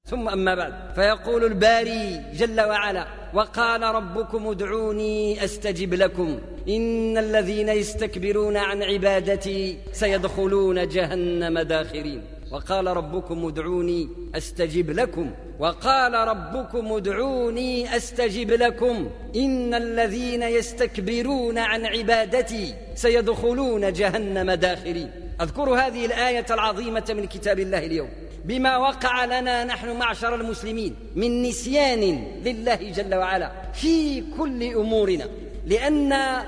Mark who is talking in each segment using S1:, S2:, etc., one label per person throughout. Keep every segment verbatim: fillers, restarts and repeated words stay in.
S1: ثم أما بعد، فيقول الباري جل وعلا: وقال ربكم ادعوني أستجب لكم إن الذين يستكبرون عن عبادتي سيدخلون جهنم داخرين. وقال ربكم ادعوني أستجب لكم وقال ربكم ادعوني أستجب لكم إن الذين يستكبرون عن عبادتي سيدخلون جهنم داخرين. أذكر هذه الآية العظيمة من كتاب الله اليوم بما وقع لنا نحن معشر المسلمين من نسيان لله جل وعلا في كل أمورنا، لأن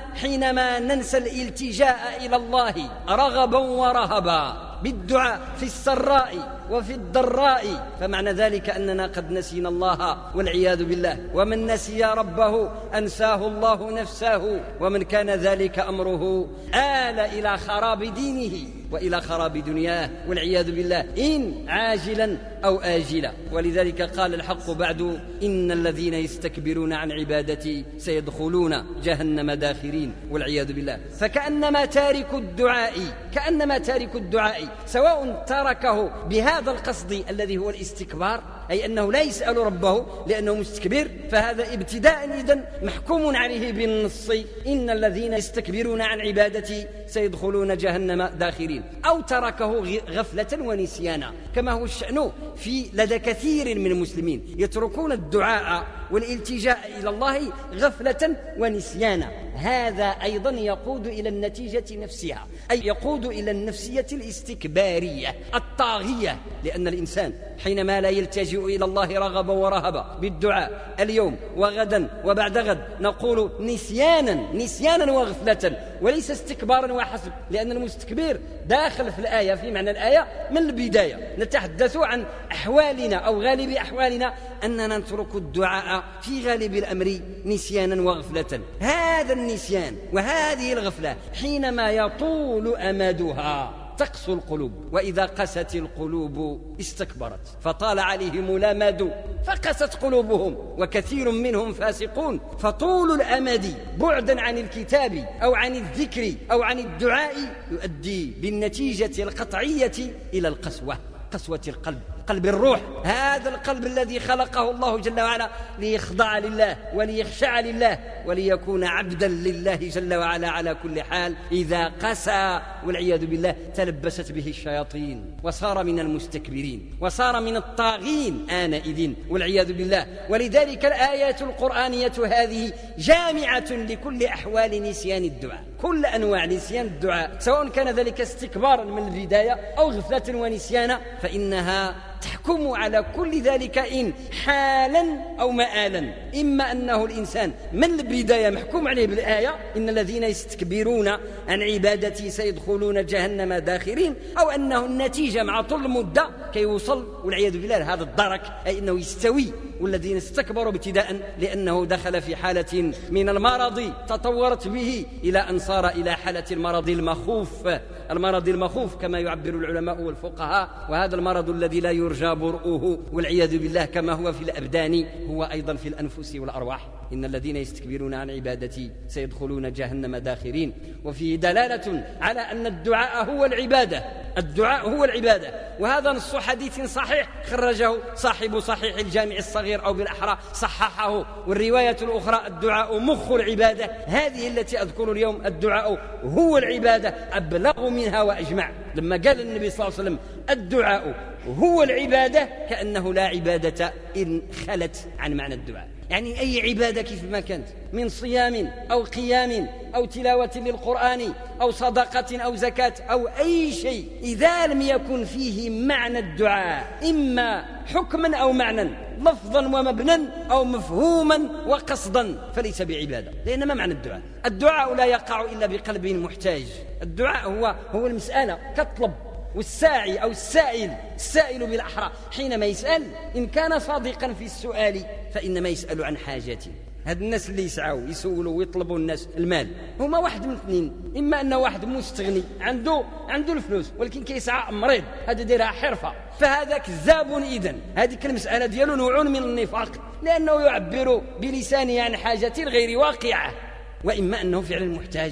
S1: حينما ننسى الالتجاء إلى الله رغبا ورهبا بالدعاء في السراء وفي الضراء، فمعنى ذلك أننا قد نسينا الله والعياذ بالله. ومن نسي ربه أنساه الله نفسه، ومن كان ذلك أمره آل إلى خراب دينه وإلى خراب دنياه والعياذ بالله، إن عاجلا أو آجلا. ولذلك قال الحق بعد: إن الذين يستكبرون عن عبادتي سيدخلون جهنم داخرين والعياذ بالله. فكأنما تارك الدعاء كأنما تارك الدعاء سواء تركه بهذا القصد الذي هو الاستكبار، أي أنه لا يسأل ربه لأنه مستكبر، فهذا ابتداء إذن محكوم عليه بالنص: إن الذين يستكبرون عن عبادتي سيدخلون جهنم داخرين. أو تركه غفلة ونسيانا، كما هو الشأن في لدى كثير من المسلمين، يتركون الدعاء والالتجاء إلى الله غفلة ونسيانا. هذا أيضا يقود إلى النتيجة نفسها، أي يقود إلى النفسية الاستكبارية الطاغية، لأن الإنسان حينما لا يلتجئ إلى الله رغبا ورهبا بالدعاء اليوم وغدا وبعد غد، نقول نسيانا نسيانا وغفلة وليس استكبارا وحسب، لأن المستكبر داخل في الآية في معنى الآية من البداية. نتحدث عن أحوالنا أو غالب أحوالنا أننا نترك الدعاء في غالب الأمر نسيانا وغفلة. هذا النسيان وهذه الغفلة حينما يطول أمدها تقسو القلوب، وإذا قست القلوب استكبرت فطال عليهم الأمد فقست قلوبهم وكثير منهم فاسقون. فطول الأمد بعدا عن الكتاب أو عن الذكر أو عن الدعاء يؤدي بالنتيجة القطعية إلى القسوة، قسوة القلب، قلب الروح، هذا القلب الذي خلقه الله جل وعلا ليخضع لله وليخشع لله وليكون عبدا لله جل وعلا على كل حال. إذا قسى والعياذ بالله تلبست به الشياطين وصار من المستكبرين وصار من الطاغين آنئذ والعياذ بالله. ولذلك الآيات القرآنية هذه جامعة لكل أحوال نسيان الدعاء، كل أنواع نسيان الدعاء، سواء كان ذلك استكبارا من البداية أو غفلة ونسيانا، فإنها تحكم على كل ذلك إن حالا أو مآلا. إما أنه الإنسان من البداية محكوم عليه بالآية: إن الذين يستكبرون عن عبادتي سيدخلون جهنم داخرين، أو أنه النتيجة مع طول المدة كي يوصل والعياذ بالله هذا الدرك، أي أنه يستوي. والذين استكبروا ابتداء لأنه دخل في حالة من المرض تطورت به إلى أن صار إلى حالة المرض المخوف، المرض المخوف كما يعبر العلماء والفقهاء. وهذا المرض الذي لا يرجى برؤه والعياذ بالله كما هو في الأبدان هو أيضا في الأنفس والأرواح. إن الذين يستكبرون عن عبادتي سيدخلون جهنم داخرين. وفيه دلالة على أن الدعاء هو العبادة، الدعاء هو العبادة. وهذا نص حديث صحيح خرجه صاحب صحيح الجامع الصغير أو بالأحرى صححه. والرواية الأخرى: الدعاء مخ العبادة. هذه التي أذكر اليوم، الدعاء هو العبادة، أبلغ منها وأجمع. لما قال النبي صلى الله عليه وسلم الدعاء هو العبادة، كأنه لا عبادة إن خلت عن معنى الدعاء، يعني أي عبادة كيف ما كانت، من صيام أو قيام أو تلاوة للقرآن أو صدقة أو زكاة أو أي شيء، إذا لم يكن فيه معنى الدعاء إما حكما أو معنى، لفظا ومبنا أو مفهوما وقصدا، فليس بعبادة. لأن ما معنى الدعاء؟ الدعاء لا يقع إلا بقلب محتاج. الدعاء هو هو المسألة كطلب، والساعي أو السائل السائل بالأحرى حينما يسأل إن كان صادقا في السؤال فإنما يسأل عن حاجته. هاد الناس اللي يسعوا يسولوا ويطلبوا الناس المال هما واحد من اثنين: إما أنه واحد مستغني عنده عنده الفلوس ولكن كيسعى مريض، هذا ديرها حرفة، فهذا كذاب. إذن هذه المسألة ديالو نوع من النفاق، لأنه يعبر بلسانه عن حاجة غير واقعة. وإما أنه فعلا محتاج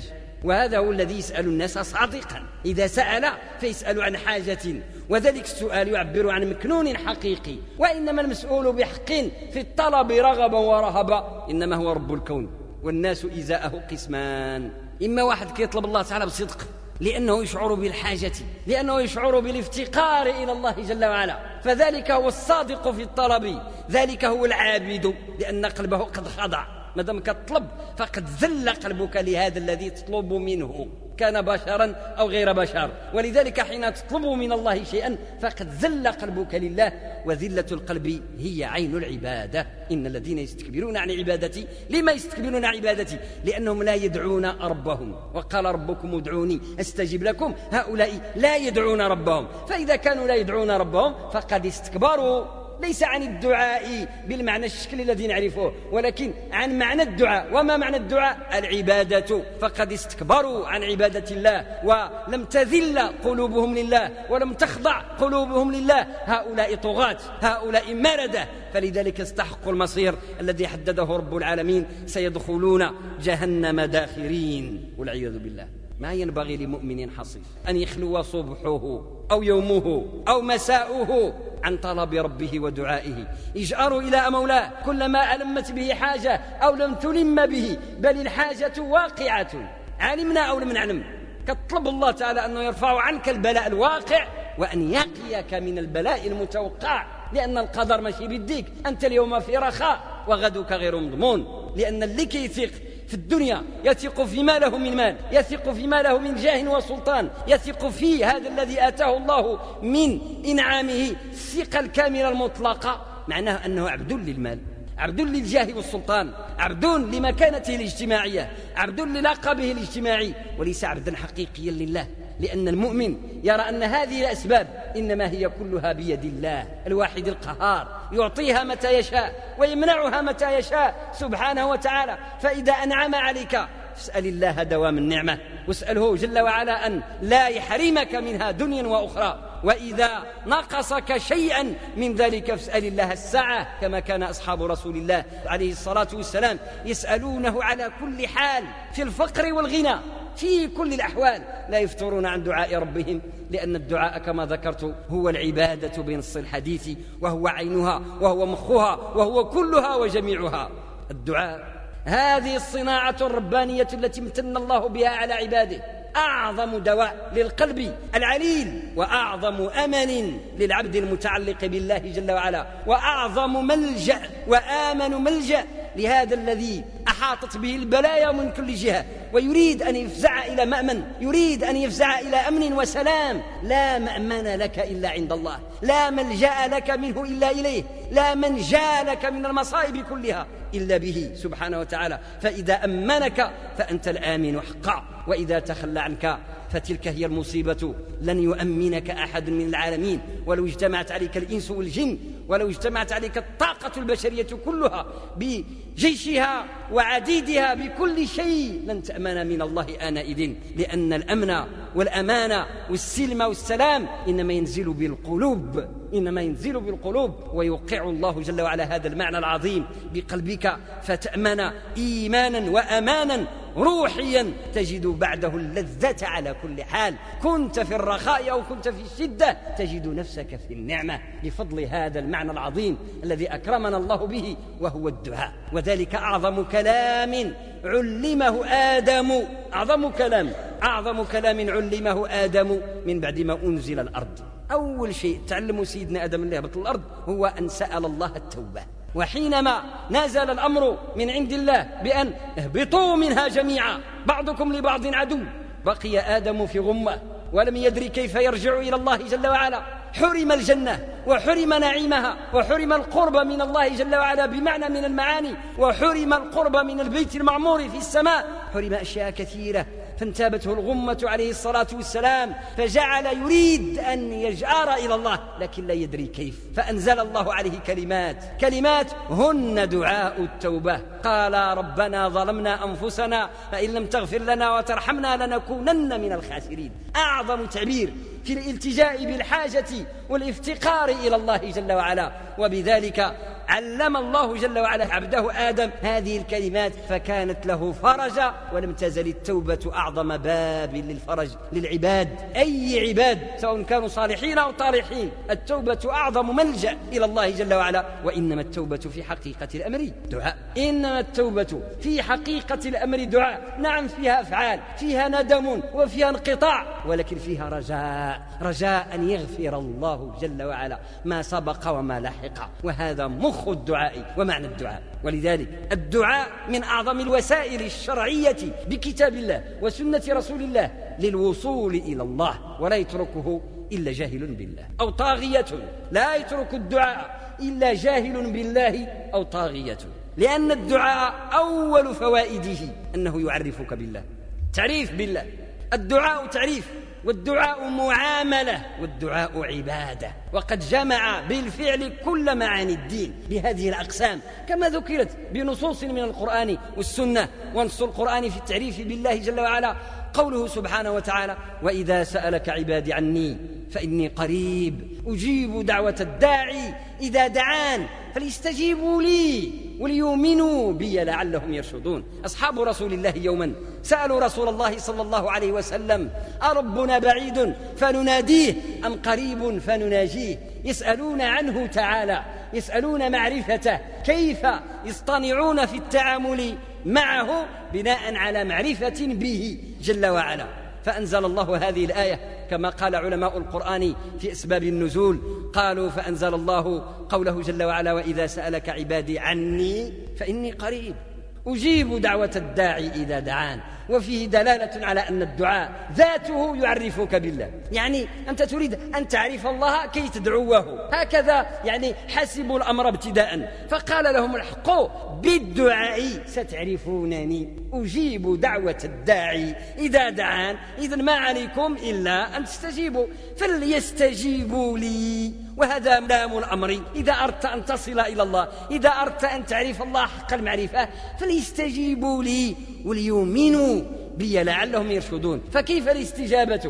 S1: وهذا هو الذي يسأل الناس صادقا. إذا سأل فيسأل عن حاجة، وذلك السؤال يعبر عن مكنون حقيقي. وإنما المسؤول بحق في الطلب رغبا ورهبا إنما هو رب الكون. والناس إزاءه قسمان: إما واحد كيطلب الله تعالى بصدق لأنه يشعر بالحاجة، لأنه يشعر بالافتقار إلى الله جل وعلا، فذلك هو الصادق في الطلب، ذلك هو العابد، لأن قلبه قد خضع. مادام كتطلب فقد ذل قلبك لهذا الذي تطلب منه، كان بشرا أو غير بشر. ولذلك حين تطلب من الله شيئا فقد ذل قلبك لله، وذلة القلب هي عين العبادة. إن الذين يستكبرون عن عبادتي. لما يستكبرون عن عبادتي؟ لأنهم لا يدعون ربهم. وقال ربكم ادعوني أستجب لكم. هؤلاء لا يدعون ربهم، فإذا كانوا لا يدعون ربهم فقد استكبروا، ليس عن الدعاء بالمعنى الشكل الذي نعرفه، ولكن عن معنى الدعاء. وما معنى الدعاء؟ العبادة. فقد استكبروا عن عبادة الله ولم تذل قلوبهم لله ولم تخضع قلوبهم لله. هؤلاء طغاة، هؤلاء مردة، فلذلك استحقوا المصير الذي حدده رب العالمين: سيدخلون جهنم داخرين والعياذ بالله. ما ينبغي لمؤمن حصيف أن يخلو صبحه أو يومه أو مساؤه عن طلب ربه ودعائه، يجأر إلى مولاه كلما ألمت به حاجة أو لم تلم به، بل الحاجة واقعة علمنا أو لم نعلم. كطلب الله تعالى أنه يرفع عنك البلاء الواقع وأن يقيك من البلاء المتوقع، لأن القدر ماشي بيديك. أنت اليوم في رخاء وغدك غير مضمون، لأن اللي كيثق في الدنيا يثق فيما له من مال، يثق فيما له من جاه وسلطان، يثق في هذا الذي آتاه الله من إنعامه الثقة الكاملة المطلقة، معناه أنه عبد للمال، عبد للجاه والسلطان، عبد لمكانته الاجتماعية، عبد للقبه الاجتماعي، وليس عبدا حقيقيا لله. لأن المؤمن يرى أن هذه الأسباب إنما هي كلها بيد الله الواحد القهار، يعطيها متى يشاء ويمنعها متى يشاء سبحانه وتعالى. فإذا أنعم عليك فاسأل الله دوام النعمة، واسأله جل وعلا أن لا يحرمك منها دنيا وأخرى. وإذا نقصك شيئا من ذلك فاسأل الله السعة، كما كان أصحاب رسول الله عليه الصلاة والسلام يسألونه على كل حال، في الفقر والغنى، في كل الأحوال لا يفترون عن دعاء ربهم، لأن الدعاء كما ذكرت هو العبادة بنص الحديث، وهو عينها وهو مخها وهو كلها وجميعها. الدعاء هذه الصناعة الربانية التي امتن الله بها على عباده، أعظم دواء للقلب العليل، وأعظم أمن للعبد المتعلق بالله جل وعلا، وأعظم ملجأ وآمن ملجأ لهذا الذي أحاطت به البلايا من كل جهة، ويريد أن يفزع إلى مأمن، يريد أن يفزع إلى أمن وسلام. لا مأمن لك إلا عند الله، لا ملجأ لك منه إلا إليه، لا منجا لك من المصائب كلها إلا به سبحانه وتعالى. فإذا أمنك فأنت الآمن حقا، وإذا تخلى عنك فتلك هي المصيبة. لن يؤمنك أحد من العالمين، ولو اجتمعت عليك الإنس والجن، ولو اجتمعت عليك الطاقة البشرية كلها بجيشها وعديدها بكل شيء، لن تأمن من الله آنئذ، لأن الأمن والأمان والسلم والسلام إنما ينزل بالقلوب، إنما ينزل بالقلوب، ويوقع الله جل وعلا هذا المعنى العظيم بقلبك فتأمن إيمانا وأمانا روحيا تجد بعده اللذة على كل حال. كنت في الرخاء أو كنت في الشدة تجد نفسك في النعمة بفضل هذا المعنى العظيم الذي أكرمنا الله به، وهو الدعاء. وذلك أعظم كلام علمه آدم، أعظم كلام أعظم كلام علمه آدم من بعد ما أنزل الأرض. أول شيء تعلم سيدنا آدم اللي هبط الأرض هو أن سأل الله التوبة. وحينما نزل الأمر من عند الله بأن اهبطوا منها جميعا بعضكم لبعض عدو، بقي آدم في غمة ولم يدري كيف يرجع إلى الله جل وعلا. حرم الجنة وحرم نعيمها وحرم القرب من الله جل وعلا بمعنى من المعاني، وحرم القرب من البيت المعمور في السماء، حرم أشياء كثيرة. فانتابته الغمة عليه الصلاة والسلام، فجعل يريد أن يجأر إلى الله لكن لا يدري كيف، فأنزل الله عليه كلمات كلمات هن دعاء التوبة. قال ربنا ظلمنا أنفسنا فإن لم تغفر لنا وترحمنا لنكونن من الخاسرين. أعظم تعبير في الالتجاء بالحاجة والافتقار إلى الله جل وعلا. وبذلك علم الله جل وعلا عبده آدم هذه الكلمات فكانت له فرجا، ولم تزل التوبة أعظم باب للفرج للعباد، أي عباد سواء كانوا صالحين أو طالحين، التوبة أعظم ملجأ إلى الله جل وعلا. وإنما التوبة في حقيقة الأمر دعاء، إنما التوبة في حقيقة الأمر دعاء. نعم فيها أفعال، فيها ندم وفيها انقطاع، ولكن فيها رجاء، رجاء أن يغفر الله جل وعلا ما سبق وما لحق، وهذا مخ الدعاء ومعنى الدعاء. ولذلك الدعاء من أعظم الوسائل الشرعية بكتاب الله وسنة رسول الله للوصول إلى الله، ولا يتركه إلا جاهل بالله أو طاغية، لا يترك الدعاء إلا جاهل بالله أو طاغية، لأن الدعاء أول فوائده أنه يعرفك بالله، تعريف بالله. الدعاء تعريف، والدعاء معاملة، والدعاء عبادة، وقد جمع بالفعل كل معاني الدين بهذه الأقسام كما ذكرت بنصوص من القرآن والسنة. ونص القرآن في التعريف بالله جل وعلا قوله سبحانه وتعالى: وإذا سألك عبادي عني فإني قريب أجيب دعوة الداعي إذا دعان فليستجيبوا لي وليؤمنوا بي لعلهم يرشدون. أصحاب رسول الله يوما سألوا رسول الله صلى الله عليه وسلم: أربنا بعيد فنناديه أم قريب فنناجيه؟ يسألون عنه تعالى، يسألون معرفته، كيف يصطنعون في التعامل معه بناء على معرفة به جل وعلا. فأنزل الله هذه الآية كما قال علماء القرآن في أسباب النزول، قالوا فأنزل الله قوله جل وعلا: وإذا سألك عبادي عني فإني قريب أجيب دعوة الداعي إذا دعان. وفيه دلالة على أن الدعاء ذاته يعرفك بالله، يعني أنت تريد أن تعرف الله كي تدعوه، هكذا يعني حسبوا الأمر ابتداء، فقال لهم الحق: بالدعاء ستعرفونني أجيب دعوة الداعي إذا دعان. إذن ما عليكم إلا أن تستجيبوا، فليستجيبوا لي، وهذا لام الأمر. إذا أردت أن تصل إلى الله، إذا أردت أن تعرف الله حق المعرفة، فليستجيبوا لي وليؤمنوا بي لعلهم يرشدون. فكيف الاستجابة؟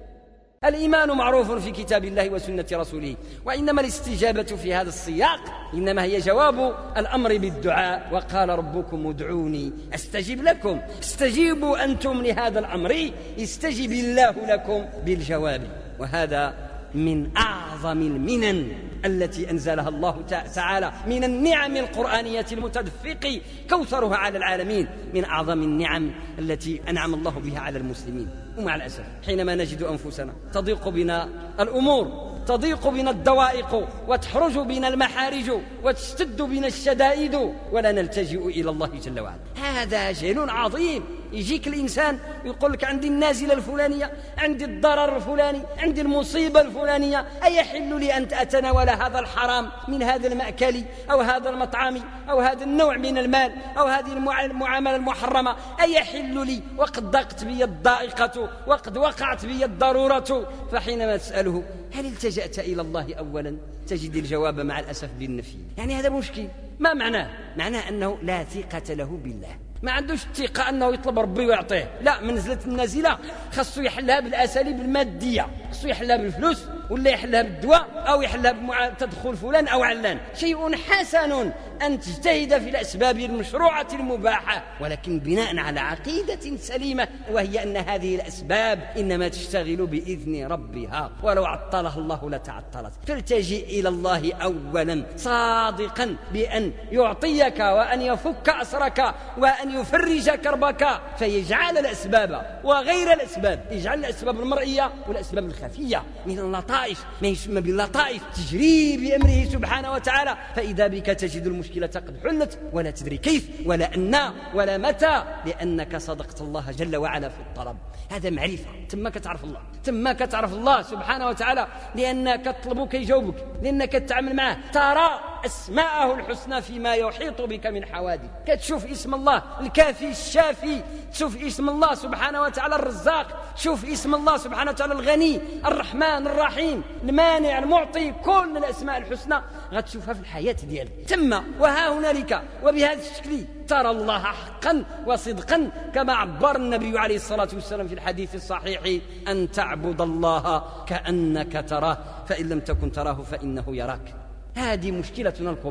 S1: الإيمان معروف في كتاب الله وسنة رسوله، وإنما الاستجابة في هذا السياق إنما هي جواب الأمر بالدعاء. وقال ربكم ادعوني أستجب لكم، استجيبوا أنتم لهذا الأمر يستجب الله لكم بالجواب. وهذا من أعظم المنن التي أنزلها الله تعالى من النعم القرآنية المتدفق كوثرها على العالمين، من أعظم النعم التي أنعم الله بها على المسلمين. ومع الأسف حينما نجد أنفسنا تضيق بنا الأمور، تضيق بنا الدوائق، وتحرج بنا المحارج، وتشتد بنا الشدائد، ولا نلتجئ إلى الله جل وعلا. هذا جهل عظيم. يجيك الإنسان يقول لك: عندي النازلة الفلانية، عندي الضرر الفلاني، عندي المصيبة الفلانية، أيحل لي أن أتناول هذا الحرام من هذا المأكل أو هذا المطعم أو هذا النوع من المال أو هذه المعاملة المحرمة؟ أيحل لي وقد ضاقت بي الضائقة وقد وقعت بي الضرورة؟ فحينما تسأله: هل التجأت إلى الله أولا؟ تجد الجواب مع الأسف بالنفي. يعني هذا مشكل. ما معناه؟ معناه أنه لا ثقة له بالله، ما عندوش الثقة أنه يطلب ربي ويعطيه، لا، منزلة النازلة خاصو يحلها بالأساليب المادية، خاصو يحلها بالفلوس، ولا يحلها بالدواء، أو يحلها بتدخل فلان أو علان. شيء حسن أن تجتهد في الأسباب المشروعة المباحة، ولكن بناء على عقيدة سليمة، وهي أن هذه الأسباب إنما تشتغل بإذن ربها، ولو عطلها الله لتعطلت. فالتجئ إلى الله أولا صادقا بأن يعطيك وأن يفك أسرك وأن يفرج كربك، فيجعل الأسباب وغير الأسباب، يجعل الأسباب المرئية والأسباب الخفية من اللطائف، ما يسمى باللطائف، تجري بأمره سبحانه وتعالى، فإذا بك تجد المشكلة قد حلت ولا تدري كيف ولا أن ولا متى، لأنك صدقت الله جل وعلا في الطلب. هذا معرفة، تماك تعرف الله، تماك تعرف الله سبحانه وتعالى، لأنك تطلبه كيجاوبك، لأنك تتعامل معه، ترى أسماءه الحسنى فيما يحيط بك من حوادث، كتشوف اسم الله الكافي الشافي، تشوف اسم الله سبحانه وتعالى الرزاق، تشوف اسم الله سبحانه وتعالى الغني الرحمن الرحيم المانع المعطي، كل الأسماء الحسنى غتشوفها في الحياة ديالك ثم وها هنالك. وبهذا الشكل ترى الله حقا وصدقا، كما عبر النبي عليه الصلاة والسلام في الحديث الصحيح: أن تعبد الله كأنك تراه، فإن لم تكن تراه فإنه يراك. هذه مشكلتنا الكبرى،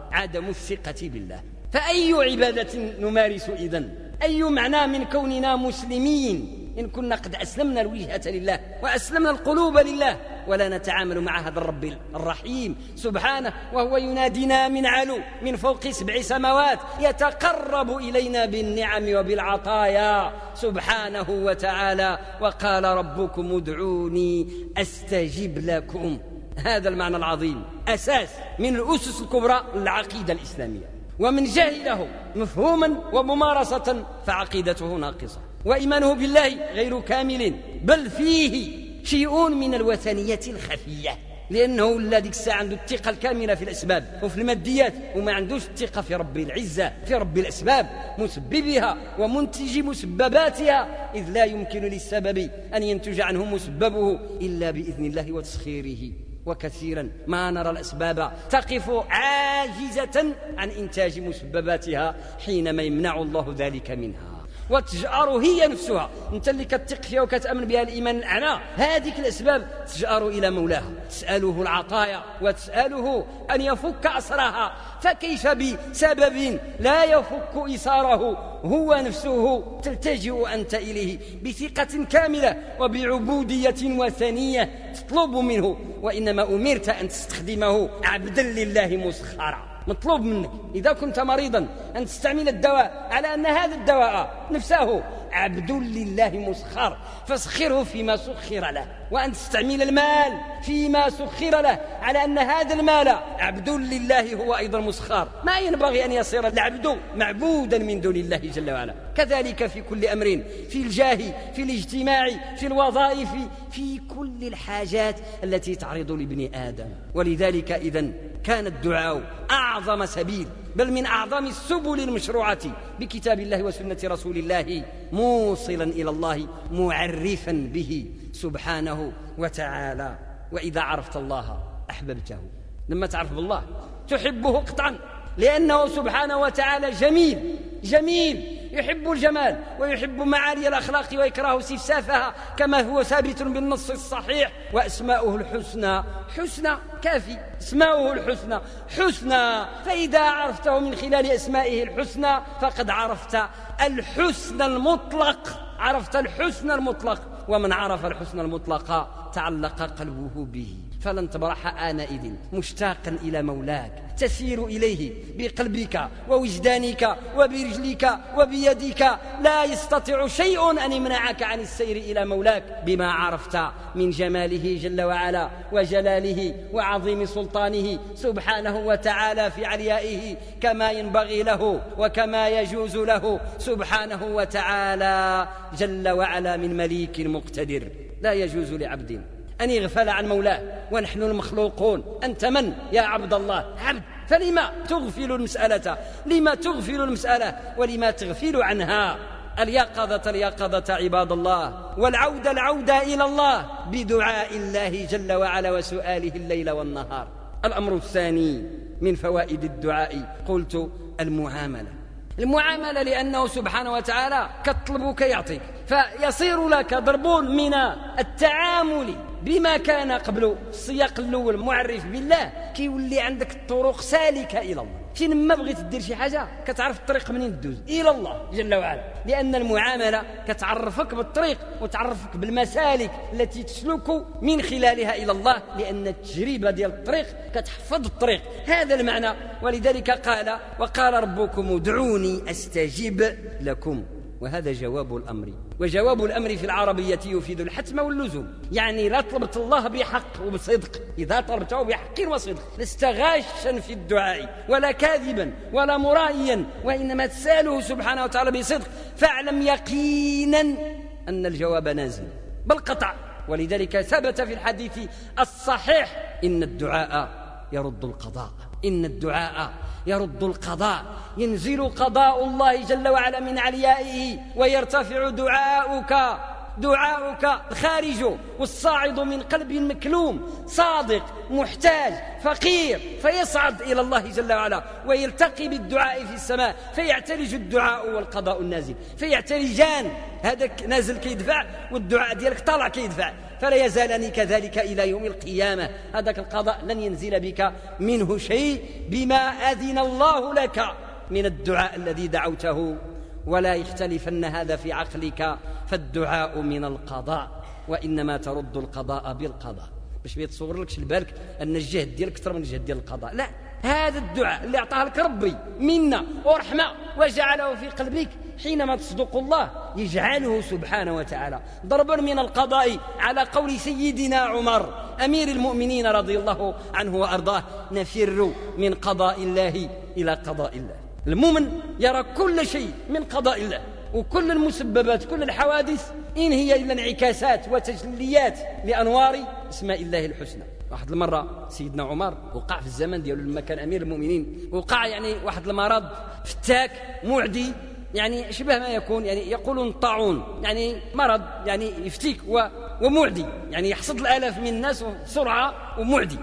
S1: عدم الثقة بالله. فأي عبادة نمارس إذن؟ أي معنى من كوننا مسلمين إن كنا قد أسلمنا الوجهة لله وأسلمنا القلوب لله ولا نتعامل مع هذا الرب الرحيم سبحانه وهو ينادينا من علو من فوق سبع سماوات، يتقرب إلينا بالنعم وبالعطايا سبحانه وتعالى. وقال ربكم ادعوني أستجب لكم. هذا المعنى العظيم أساس من الأسس الكبرى للعقيدة الإسلامية، ومن جهله مفهوما وممارسة فعقيدته ناقصة وإيمانه بالله غير كامل، بل فيه شيء من الوثنية الخفية، لأنه الذي عنده الثقة الكاملة في الأسباب وفي الماديات وما عندوش الثقة في رب العزة، في رب الأسباب مسببها ومنتج مسبباتها، إذ لا يمكن للسبب أن ينتج عنه مسببه إلا بإذن الله وتسخيره. وكثيرا ما نرى الأسباب تقف عاجزة عن إنتاج مسبباتها حينما يمنع الله ذلك منها، وتجأر هي نفسها. انت اللي كتثق فيها وكتأمن بها الإيمان الأعلى، هذه الأسباب تجأر إلى مولاها، تسأله العطايا وتسأله أن يفك أسرها. فكيف بسبب لا يفك إساره هو نفسه تلتجئ أنت إليه بثقة كاملة وبعبودية وثنية تطلب منه؟ وإنما أمرت أن تستخدمه عبدا لله مسخرا. مطلوب منك إذا كنت مريضا أن تستعمل الدواء على أن هذا الدواء نفسه عبد لله مسخر، فسخره فيما سخر له، وأن تستعمل المال فيما سخر له على أن هذا المال عبد لله هو أيضا مسخر. ما ينبغي أن يصير العبد معبودا من دون الله جل وعلا. كذلك في كل أمر، في الجاه، في الاجتماع، في الوظائف، في كل الحاجات التي تعرض لابن آدم. ولذلك إذن كان الدعاء أعظم سبيل، بل من أعظم السبل المشروعة بكتاب الله وسنة رسول الله، موصلا إلى الله معرفا به سبحانه وتعالى. وإذا عرفت الله أحببته. لما تعرف بالله تحبه قطعا، لأنه سبحانه وتعالى جميل جميل يحب الجمال ويحب معالي الأخلاق ويكره سفسافها كما هو ثابت بالنص الصحيح. وأسماؤه الحسنى حسنى كافي، اسماؤه الحسنى حسنى. فإذا عرفته من خلال أسمائه الحسنى فقد عرفت الحسن المطلق، عرفت الحسن المطلق. ومن عرف الحسن المطلق تعلق قلبه به، فلن تبرح آنئذ مشتاقا إلى مولاك، تسير إليه بقلبك ووجدانك وبرجلك وبيدك. لا يستطيع شيء أن يمنعك عن السير إلى مولاك بما عرفت من جماله جل وعلا وجلاله وعظيم سلطانه سبحانه وتعالى في عليائه، كما ينبغي له وكما يجوز له سبحانه وتعالى جل وعلا من مليك مقتدر. لا يجوز لعبد أن يغفل عن مولاه ونحن المخلوقون. أنت من يا عبد الله؟ عبد. فلما تغفل المسألة؟ لما تغفل المسألة ولما تغفل عنها؟ اليقظة اليقظة عباد الله، والعودة العودة إلى الله بدعاء الله جل وعلا وسؤاله الليل والنهار. الأمر الثاني من فوائد الدعاء قلت المعاملة. المعاملة لأنه سبحانه وتعالى كطلبك يعطيك، فيصير لك ضرب من التعامل بما كان قبل السياق الأول معرف بالله، كيولي عندك الطرق سالكة إلى الله. فين ما بغيت تدير شي حاجة كتعرف الطريق منين تدوز إلى الله جل وعلا، لأن المعاملة كتعرفك بالطريق وتعرفك بالمسالك التي تسلك من خلالها إلى الله، لأن التجربة ديال الطريق كتحفظ الطريق. هذا المعنى. ولذلك قال وقال ربكم ادعوني أستجب لكم، وهذا جواب الأمر. وجواب الأمر في العربية يفيد الحتم واللزوم، يعني لا طلبت الله بحق وبصدق، إذا طلبته بحق وصدق لست غاشا في الدعاء ولا كاذبا ولا مرائيا، وإنما تسأله سبحانه وتعالى بصدق، فاعلم يقينا أن الجواب نازل بل قطع. ولذلك ثبت في الحديث الصحيح إن الدعاء يرد القضاء، إن الدعاء يرد القضاء. ينزل قضاء الله جل وعلا من عليائه ويرتفع دعاؤك دعاؤك الخارج والصاعد من قلب مكلوم صادق محتاج فقير، فيصعد إلى الله جل وعلا ويلتقي بالدعاء في السماء، فيعتلج الدعاء والقضاء النازل، فيعتلجان. هذاك نازل كيدفع والدعاء ديالك طالع كيدفع، فلا يزالني كذلك إلى يوم القيامة. هذاك القضاء لن ينزل بك منه شيء بما أذن الله لك من الدعاء الذي دعوته، ولا يختلفن هذا في عقلك، فالدعاء من القضاء، وإنما ترد القضاء بالقضاء. باش بيتصور لكش لبالك أن الجهد ديالك أكثر من الجهد ديال القضاء، لا، هذا الدعاء اللي أعطاه لك ربي منا ورحمة وجعله في قلبك حينما تصدق الله يجعله سبحانه وتعالى ضربا من القضاء، على قول سيدنا عمر أمير المؤمنين رضي الله عنه وأرضاه: نفر من قضاء الله إلى قضاء الله. المؤمن يرى كل شيء من قضاء الله، وكل المسببات كل الحوادث إن هي إلا انعكاسات وتجليات لأنوار اسماء الله الحسنى. واحد المرة سيدنا عمر وقع في الزمن ديالو لما كان أمير المؤمنين، وقع يعني واحد المرض فتاك معدي، يعني شبه ما يكون، يعني يقولون طاعون، يعني مرض يعني يفتيك ومعدي، يعني يحصد الآلاف من الناس بسرعة ومعدي.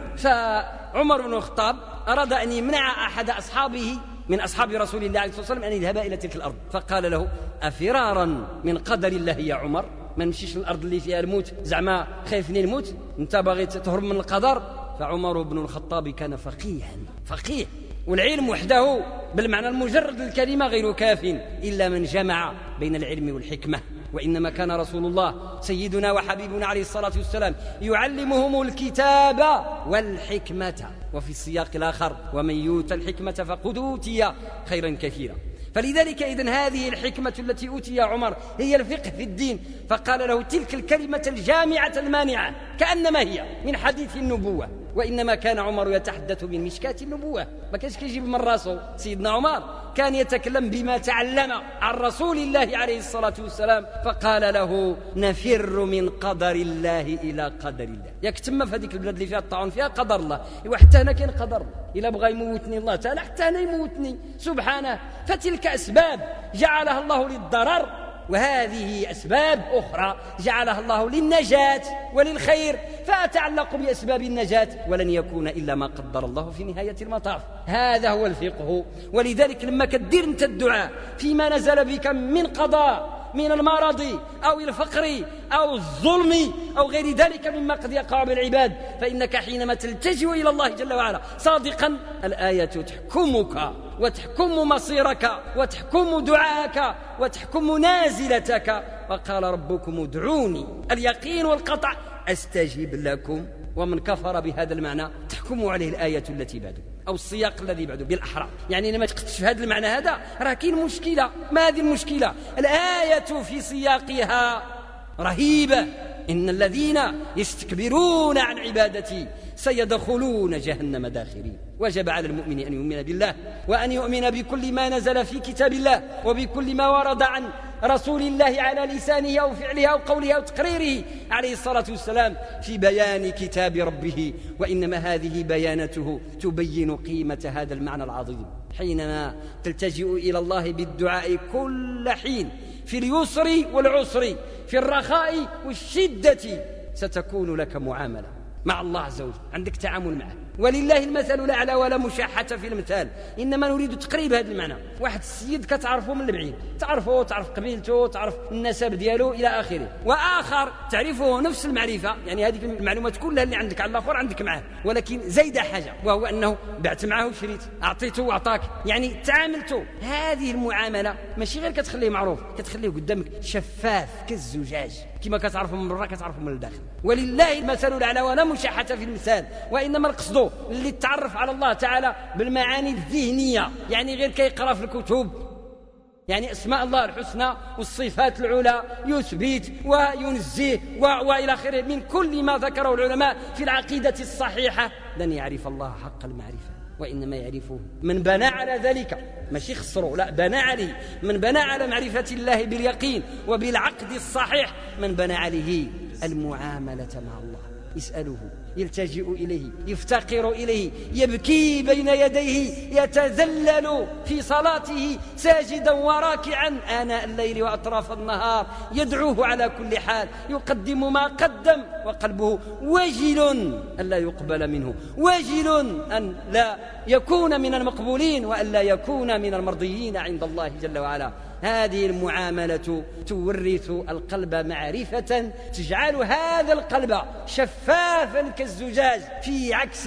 S1: فعمر بن الخطاب أراد أن يمنع أحد أصحابه من أصحاب رسول الله عليه الصلاة والسلام أن يذهب إلى تلك الأرض، فقال له: أفرارا من قدر الله يا عمر؟ ما نمشيش للأرض اللي فيها الموت زعما خايفني الموت، انت باغي تهرب من القدر؟ فعمر بن الخطاب كان فقيها فقيه، والعلم وحده بالمعنى المجرد للكلمة غير كاف إلا من جمع بين العلم والحكمة. وإنما كان رسول الله سيدنا وحبيبنا عليه الصلاة والسلام يعلمهم الكتاب والحكمة، وفي السياق الآخر: ومن يؤت الحكمة فقد أوتي خيرا كثيرا. فلذلك إذن هذه الحكمة التي أوتي عمر هي الفقه في الدين، فقال له تلك الكلمة الجامعة المانعة كأنما هي من حديث النبوة. وإنما كان عمر يتحدث من مشكاة النبوة، ما كانش كيجيب من راسه. سيدنا عمر كان يتكلم بما تعلم عن رسول الله عليه الصلاة والسلام، فقال له: نفر من قدر الله إلى قدر الله. ياك تما في هذيك البلاد اللي فيها الطاعون فيها قدر الله، وحتى هنا كاين قدر الله، إلا بغى يموتني الله تعالى حتى هنا يموتني سبحانه. فتلك أسباب جعلها الله للضرر، وهذه أسباب أخرى جعلها الله للنجاة وللخير، فأتعلق بأسباب النجاة، ولن يكون إلا ما قدر الله في نهاية المطاف. هذا هو الفقه. ولذلك لما كدير انت الدعاء فيما نزل بك من قضاء من المرض أو الفقر أو الظلم أو غير ذلك مما قد يقع بالعباد، فإنك حينما تلتجئ إلى الله جل وعلا صادقا الآية تحكمك وتحكم مصيرك وتحكم دعاءك وتحكم نازلتك. وقال ربكم ادعوني، اليقين والقطع، أستجيب لكم. ومن كفر بهذا المعنى تحكم عليه الآية التي بعده أو السياق الذي بعده بالأحرى. يعني لما تقتش في هذا المعنى هذا راه كاين مشكلة. ما هذه المشكلة؟ الآية في سياقها رهيبة: إن الذين يستكبرون عن عبادتي سيدخلون جهنم داخرين. وجب على المؤمن أن يؤمن بالله، وأن يؤمن بكل ما نزل في كتاب الله، وبكل ما ورد عن رسول الله على لسانه أو فعله أو قوله أو تقريره عليه الصلاة والسلام في بيان كتاب ربه. وإنما هذه بيانته تبين قيمة هذا المعنى العظيم. حينما تلتجئ إلى الله بالدعاء كل حين، في اليسر والعسر، في الرخاء والشدة، ستكون لك معاملة مع الله عز وجل، عندك تعامل معه. ولله المثل الأعلى ولا مشاحة في المثال، إنما نريد تقريب هذا المعنى. واحد السيد كتعرفه من البعيد، تعرفه، تعرف قبيلته، تعرف النسب دياله إلى آخره. وآخر تعرفه نفس المعرفة، يعني هذه المعلومات كلها اللي عندك على الآخر عندك معه، ولكن زايد حاجة، وهو أنه بعت معه وشريت، أعطيته وأعطاك، يعني تعاملته. هذه المعاملة ماشي غير كتخليه معروف، كتخليه قدامك شفاف كالزجاج، كما كتعرفه من برا كتعرفه من الداخل. ولله المثل الأعلى ولا مشاحة في المثال. وإنما القصد اللي تعرف على الله تعالى بالمعاني الذهنية، يعني غير كيقرأ في الكتب، يعني اسماء الله الحسنى والصفات العلى يثبت وينزه وإلى آخره من كل ما ذكره العلماء في العقيدة الصحيحة. لن يعرف الله حق المعرفة، وإنما يعرفه من بنى على ذلك، ماشي خسره، لا، بنى عليه. من بنى على معرفة الله باليقين وبالعقد الصحيح، من بنى عليه المعاملة مع الله، يسأله، يلتجئ إليه، يفتقر إليه، يبكي بين يديه، يتذلل في صلاته ساجدا وراكعا آناء الليل وأطراف النهار، يدعوه على كل حال، يقدم ما قدم، وقلبه وجل أن لا يقبل منه، وجل أن لا يكون من المقبولين، وأن لا يكون من المرضيين عند الله جل وعلا. هذه المعاملة تورث القلب معرفة تجعل هذا القلب شفافا كالزجاج في عكس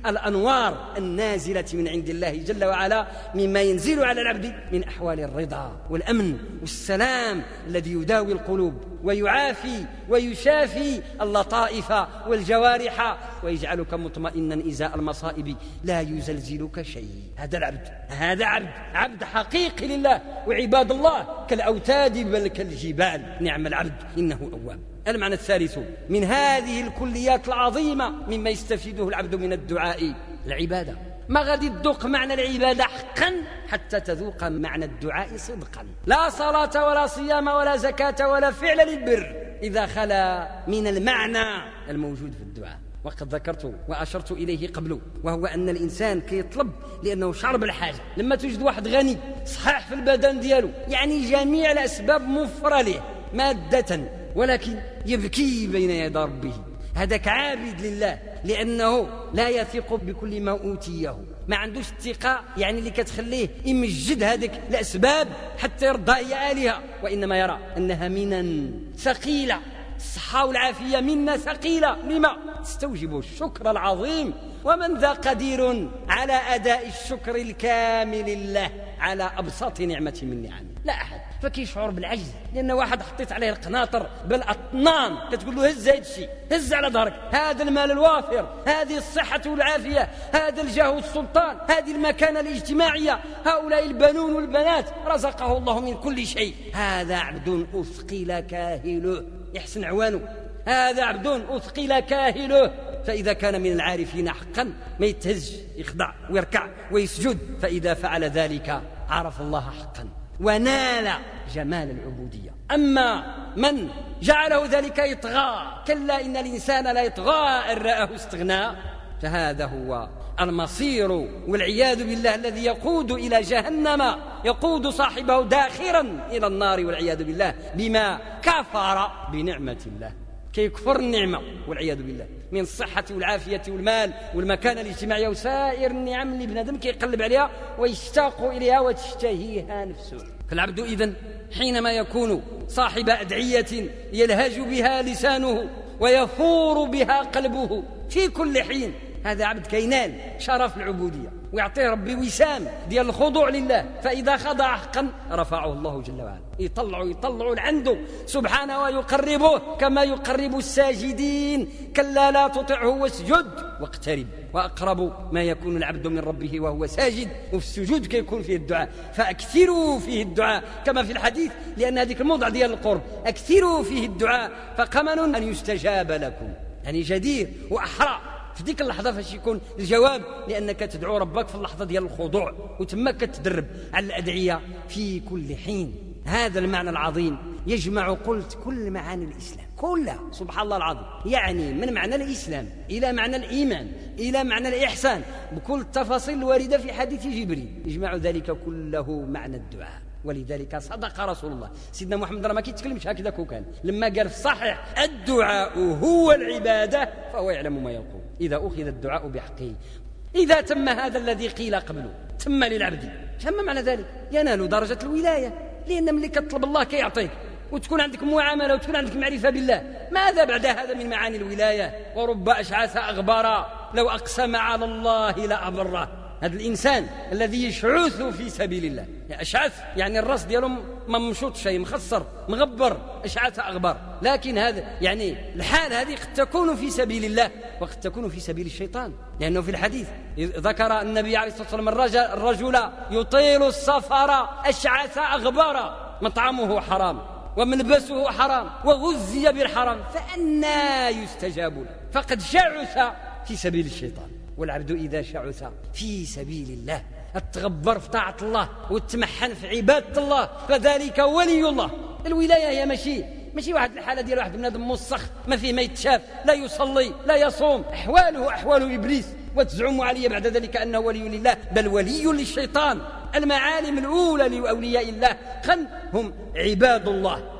S1: الأنوار النازلة من عند الله جل وعلا مما ينزل على العبد من أحوال الرضا والأمن والسلام الذي يداوي القلوب ويعافي ويشافي اللطائف والجوارح ويجعلك مطمئنا إزاء المصائب لا يزلزلك شيء. هذا العبد هذا عبد عبد حقيقي لله، وعباد الله كالأوتاد بل كالجبال. نعم العبد إنه أواب. المعنى الثالث من هذه الكليات العظيمة مما يستفيده العبد من الدعاء العبادة. ما غادي تذوق معنى العبادة حقا حتى تذوق معنى الدعاء صدقا. لا صلاة ولا صيام ولا زكاة ولا فعل للبر إذا خلا من المعنى الموجود في الدعاء. وقد ذكرت وأشرت إليه قبل، وهو أن الإنسان كيطلب لأنه شعر بالحاجة. لما توجد واحد غني صحيح في البدن دياله، يعني جميع الأسباب موفرة له مادة، ولكن يبكي بين يدي ربه، هذاك عابد لله لأنه لا يثق بكل ما أوتيه، ما عندوش الثقة يعني اللي كتخليه يمجد هذيك الأسباب حتى يرضى هي آلهة، وإنما يرى أنها منا ثقيلة. الصحة والعافية منا ثقيلة، لما؟ تستوجب الشكر العظيم، ومن ذا قدير على أداء الشكر الكامل لله على أبسط نعمة من نعمه؟ لا أحد. فكيشعر بالعجز لأن واحد حطيت عليه القناطر بالأطنان كتقول له هز هذا الشيء، هز على ظهرك، هذا المال الوافر، هذه الصحة والعافية، هذا الجاه والسلطان، هذه المكانة الاجتماعية، هؤلاء البنون والبنات رزقه الله من كل شيء. هذا عبد أثقل كاهله، يحسن عوانه. هذا عبد أثقل كاهله. فإذا كان من العارفين حقا ما يتهز، يخضع ويركع ويسجد، فإذا فعل ذلك عرف الله حقا ونال جمال العبودية. أما من جعله ذلك يطغى، كلا إن الإنسان لا يطغى أن رآه استغنى، فهذا هو المصير والعياذ بالله الذي يقود إلى جهنم، يقود صاحبه داخرا إلى النار والعياذ بالله بما كفر بنعمة الله. كيكفر النعمة والعياذ بالله من الصحة والعافية والمال والمكانة الاجتماعية وسائر النعم اللي بنادم كيقلب عليها ويشتاق إليها وتشتهيها نفسه. فالعبد إذن حينما يكون صاحب أدعية يلهج بها لسانه ويفور بها قلبه في كل حين، هذا عبد كينال شرف العبودية ويعطيه ربي وسام ديال الخضوع لله. فإذا خضع حقا رفعه الله جل وعلا، يطلع يطلع لعنده سبحانه ويقربه كما يقرب الساجدين. كلا لا تطعه واسجد واقترب. وأقرب ما يكون العبد من ربه وهو ساجد، وفي السجود كيكون فيه الدعاء، فأكثروا فيه الدعاء كما في الحديث، لأن هذيك الموضع ديال القرب أكثروا فيه الدعاء فقمن أن يستجاب لكم. يعني جدير وأحرى في ديك اللحظة فاش يكون الجواب، لأنك تدعو ربك في اللحظة ديال الخضوع وتمك تدرب على الأدعية في كل حين. هذا المعنى العظيم يجمع قلت كل معاني الإسلام كلها، سبحان الله العظيم، يعني من معنى الإسلام إلى معنى الإيمان إلى معنى الإحسان بكل التفاصيل الواردة في حديث جبريل، يجمع ذلك كله معنى الدعاء. ولذلك صدق رسول الله سيدنا محمد راه ما كيتكلمش هكذا كان لما قال في الصحيح الدعاء هو العبادة فهو يعلم ما يقول إذا أخذ الدعاء بحقه. إذا تم هذا الذي قيل قبله تم للعبد، تم معنى ذلك ينال درجة الولاية، لأن ملي كتطلب الله كيعطيك وتكون عندك معاملة وتكون عندك معرفة بالله. ماذا بعد هذا من معاني الولاية؟ ورب أشعث أغبر لو أقسم على الله لأبره. هذا الإنسان الذي يشعث في سبيل الله، يعني أشعث يعني الرأس ديالو ممشوط شيء مخصر مغبر، أشعث أغبر. لكن هذا يعني الحال هذه قد تكون في سبيل الله وقد تكون في سبيل الشيطان، لأنه في الحديث ذكر النبي عليه الصلاة والسلام الرجل, الرجل يطيل السفر أشعث أغبر مطعمه حرام وملبسه حرام وغذي بالحرام فأنى يستجاب له. فقد شعث في سبيل الشيطان. والعبد إذا شعث في سبيل الله التغبر في طاعة الله والتمحن في عبادة الله فذلك ولي الله. الولاية هي ماشي ماشي واحد الحالة ديال واحد بنادم موسخ ما فيه ما يتشاف، لا يصلي لا يصوم، أحواله أحوال إبليس وتزعم علي بعد ذلك أنه ولي لله، بل ولي للشيطان. المعالم الأولى لأولياء الله خن هم عباد الله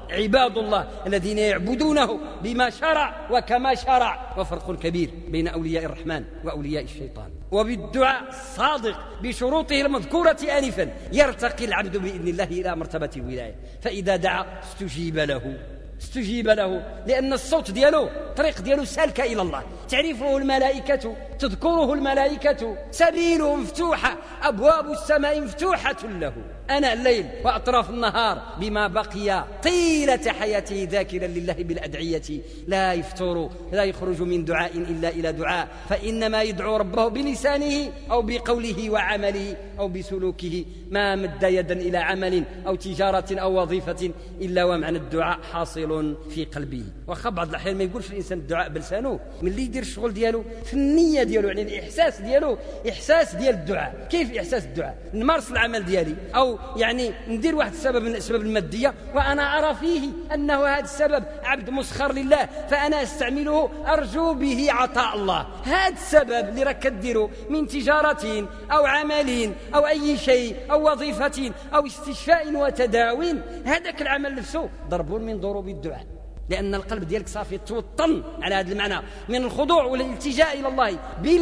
S1: عباد الله الذين يعبدونه بما شرع وكما شرع، وفرق كبير بين أولياء الرحمن وأولياء الشيطان. وبالدعاء الصادق بشروطه المذكورة آنفا يرتقي العبد بإذن الله إلى مرتبة الولاية، فإذا دعا استجيب له استجيب له لأن الصوت دياله طريق دياله سالكة إلى الله، تعرفه الملائكة، تذكره الملائكة، سبيله مفتوحة، أبواب السماء مفتوحة له أنا الليل وأطراف النهار بما بقي طيلة حياته ذاكرا لله بالأدعية، لا يفتر لا يخرج من دعاء إلا إلى دعاء، فإنما يدعو ربه بلسانه أو بقوله وعمله أو بسلوكه، ما مد يدا إلى عمل أو تجارة أو وظيفة إلا ومعنى الدعاء حاصل في قلبه. وخا بعض الأحيان ما يقولش الإنسان الدعاء بلسانه، من اللي يدير الشغل دياله في النية دياله، يعني الإحساس دياله إحساس ديال الدعاء. كيف إحساس الدعاء؟ نمارس العمل ديالي أو يعني ندير واحد السبب من الأسباب المادية وأنا أرى فيه أنه هذا السبب عبد مسخر لله، فأنا أستعمله أرجو به عطاء الله. هذا السبب اللي راك كديره من تجارة أو عمل أو أي شيء أو وظيفة أو استشفاء وتداو، هذاك العمل نفسه ضرب من ضروب الدعاء، لأن القلب ديالك صافي توطن على هذا المعنى من الخضوع والالتجاء إلى الله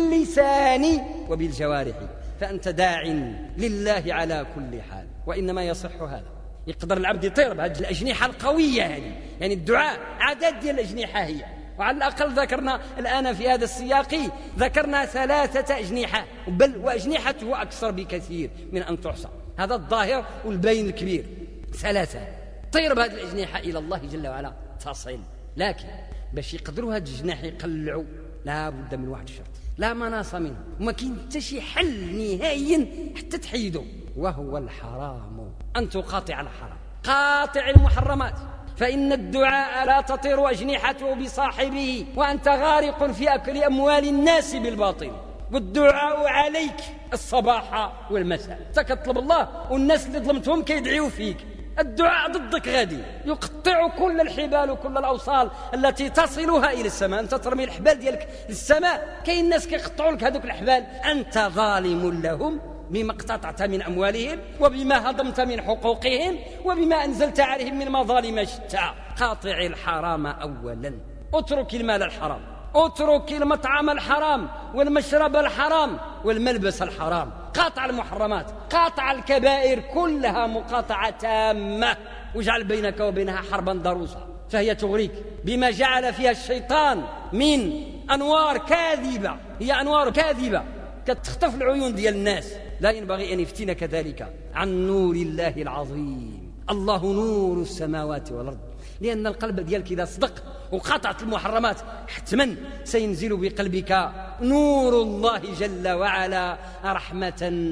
S1: باللسان وبالجوارح، فأنت داع لله على كل حال. وإنما يصح هذا، يقدر العبد يطير بهذه الأجنحة القوية هذه، يعني الدعاء عدد ديال الأجنحة هي، وعلى الأقل ذكرنا الآن في هذا السياق ذكرنا ثلاثة أجنحة، بل وأجنحته أكثر بكثير من أن تحصى، هذا الظاهر والبين الكبير، ثلاثة. طير بهذه الأجنحة إلى الله جل وعلا تصل، لكن باش يقدروا هذه الجناح يقلعوا لا بد من واحد الشرط لا مناص منه، وما كاين حتى شي حل نهائي حتى تحيده، وهو الحرام، أن تقاطع الحرام، قاطع المحرمات، فإن الدعاء لا تطير أجنحته بصاحبه وأنت غارق في أكل أموال الناس بالباطل، والدعاء عليك الصباح والمساء، تكطلب الله والناس اللي ظلمتهم كيدعيوا فيك، الدعاء ضدك غادي يقطع كل الحبال وكل الأوصال التي تصلها إلى السماء. أنت ترمي الحبال ديالك للسماء، كاين الناس كيقطعوا لك هذوك الحبال، أنت ظالم لهم بما اقتطعت من أموالهم وبما هضمت من حقوقهم وبما أنزلت عليهم من مظالم شتى. قاطع الحرام أولا، اترك المال الحرام، اترك المطعم الحرام والمشرب الحرام والملبس الحرام، قاطع المحرمات، قاطع الكبائر كلها مقاطعة تامة، واجعل بينك وبينها حربا ضروسا، فهي تغريك بما جعل فيها الشيطان من أنوار كاذبة، هي أنوار كاذبة كتخطف العيون ديال الناس. لا ينبغي أن يفتنك ذلك عن نور الله العظيم. الله نور السماوات والأرض، لأن القلب ديالك إذا صدق وقاطعت المحرمات حتما سينزل بقلبك نور الله جل وعلا رحمة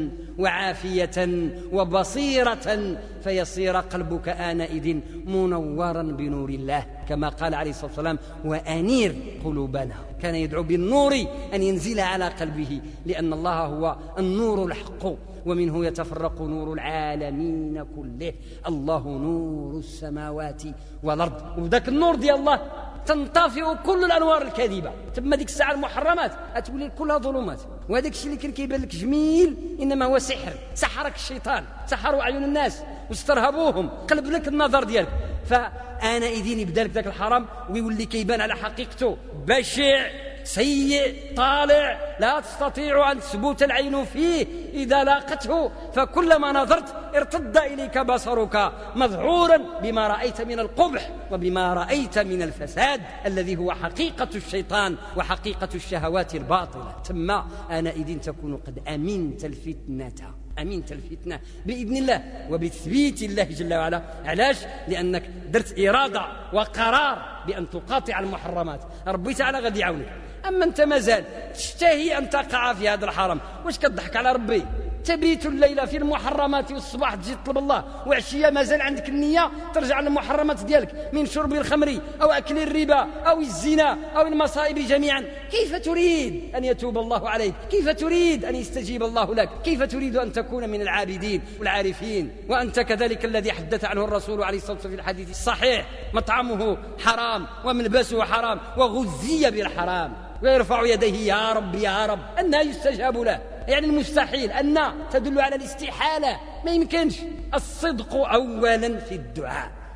S1: وعافية وبصيرة، فيصير قلبك آنئذ منورا بنور الله، كما قال عليه الصلاة والسلام: وأنير قلوبنا. كان يدعو بالنور أن ينزل على قلبه، لأن الله هو النور الحق، ومنه يتفرق نور العالمين كله. الله نور السماوات والأرض، وذاك النور ديال الله تنطفئ كل الأنوار الكاذبة. تما ديك الساعة المحرمات أتولي كلها ظلمات، وهذاك الشيء اللي كان كيبان لك جميل إنما هو سحر، سحرك الشيطان، سحروا أعين الناس واسترهبوهم، قلب لك النظر ديالك، فآنئذ يبدا لك ذاك الحرام ويولي كيبان على حقيقته بشع سيء طالع، لا تستطيع أن تثبت العين فيه إذا لاقته، فكلما نظرت ارتد إليك بصرك مذعورا بما رأيت من القبح وبما رأيت من الفساد الذي هو حقيقة الشيطان وحقيقة الشهوات الباطلة. ثم آنئذ تكون قد أمنت الفتنة، أمنت الفتنة بإذن الله وبتثبيت الله جل وعلا. علاش؟ لأنك درت إرادة وقرار بأن تقاطع المحرمات، ربي تعالى غادي يعاونك. أما أنت مازال تشتهي أن تقع في هذا الحرام، واش كتضحك على ربي؟ تبيت الليلة في المحرمات والصباح تجي تطلب الله، وعشية مازال عندك النية ترجع للمحرمات ديالك من شرب الخمر أو أكل الربا أو الزنا أو المصائب جميعا. كيف تريد أن يتوب الله عليك؟ كيف تريد أن يستجيب الله لك؟ كيف تريد أن تكون من العابدين والعارفين وأنت كذلك الذي حدث عنه الرسول عليه الصلاة والسلام في الحديث الصحيح: مطعمه حرام وملبسه حرام وغذي بالحرام ويرفع يديه: يا رب يا رب. أنها يستجاب له؟ يعني المستحيل، أن تدل على الاستحالة، ما يمكنش. الصدق أولا في الدعاء،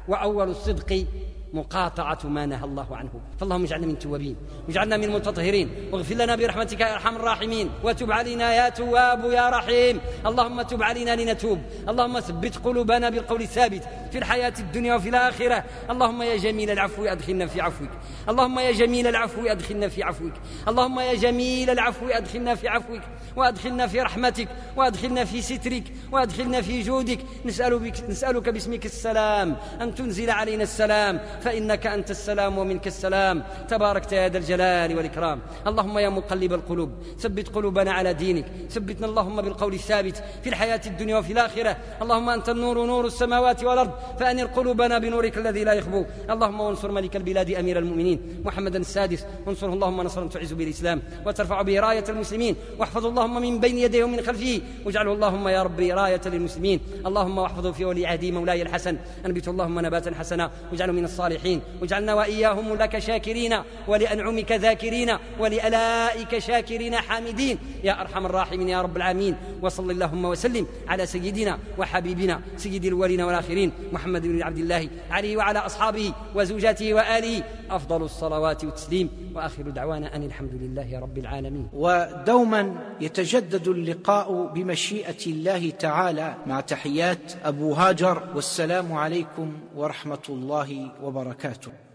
S1: وأول الصدق مقاطعة ما نهى الله عنه. فاللهم اجعلنا من التوابين واجعلنا من المتطهرين، واغفر لنا برحمتك يا أرحم الراحمين، وتب علينا يا تواب يا رحيم. اللهم تب علينا لنتوب، اللهم ثبت قلوبنا بالقول الثابت في الحياة الدنيا وفي الآخرة. اللهم يا جميل العفو أدخلنا في عفوك، اللهم يا جميل العفو أدخلنا في عفوك، اللهم يا جميل العفو أدخلنا في عفوك، وأدخلنا في رحمتك، وأدخلنا في سترك، وأدخلنا في جودك. نسألك, نسألك باسمك السلام أن تنزل علينا السلام، فإنك أنت السلام ومنك السلام، تباركت يا ذا الجلال والإكرام. اللهم يا مقلب القلوب ثبت قلوبنا على دينك، ثبتنا اللهم بالقول الثابت في الحياة الدنيا وفي الآخرة. اللهم أنت النور نور السماوات والأرض، فأنر قلوبنا بنورك الذي لا يخبو. اللهم وانصر ملك البلاد أمير المؤمنين محمدا السادس، وانصره اللهم نصرا تعز به الإسلام وترفع به راية المسلمين، واحفظ اللهم من بين يديه ومن خلفه، واجعله اللهم يا ربي راية للمسلمين. اللهم واحفظه في ولي عهده مولاي الحسن، أنبته اللهم نباتا حسنا، واجعله من الصالحين، واجعلنا وإياهم لك شاكرين، ولأنعمك ذاكرين، ولألائك شاكرين حامدين يا أرحم الراحمين يا رب العالمين. وصل اللهم وسلم على سيدنا وحبيبنا سيد الأولين والآخرين محمد بن عبد الله عليه وعلى أصحابه وزوجاته وآله أفضل الصلوات والتسليم، وآخر دعوانا أن الحمد لله رب العالمين.
S2: ودوما يتجدد اللقاء بمشيئة الله تعالى، مع تحيات أبو هاجر، والسلام عليكم ورحمة الله وبركاته.